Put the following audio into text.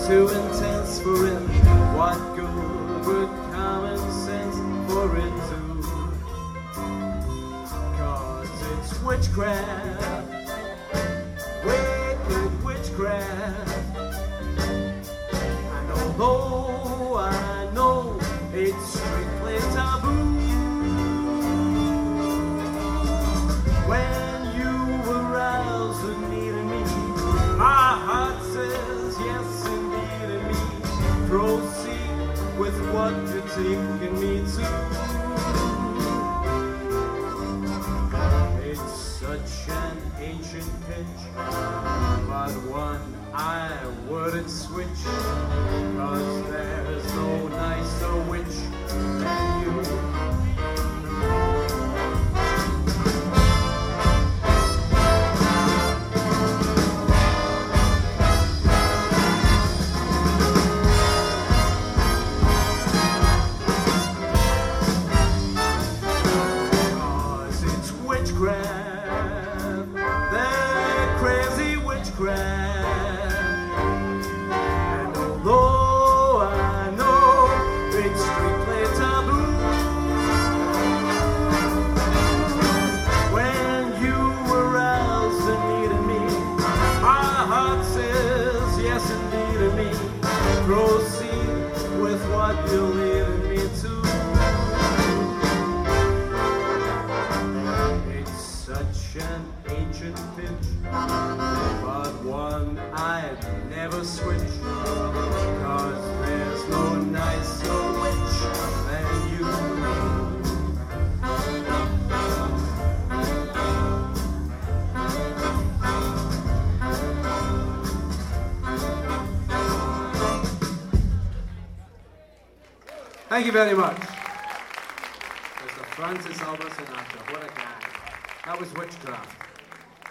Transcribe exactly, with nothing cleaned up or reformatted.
too intense for it. What good would common sense for it to? Cause it's witchcraft, wicked witchcraft. And although I know it's strictly taboo, when you arouse the need in me, my heart says yes indeed in me. Proceed with what you're taking me to. It's such an ancient pitch, but one I wouldn't switch, cause there's no nicer witch than you. Witchcraft, they're crazy witchcraft. And although I know it's strictly taboo, when you arouse the need in me, my heart says yes indeed in me. Proceed with what you're leading me to. Such an ancient pitch, but one I'd never switch, cause there's no nicer witch than you. Thank you very much. Mister Francis Albert Sinatra, what a guy. That was Witchcraft.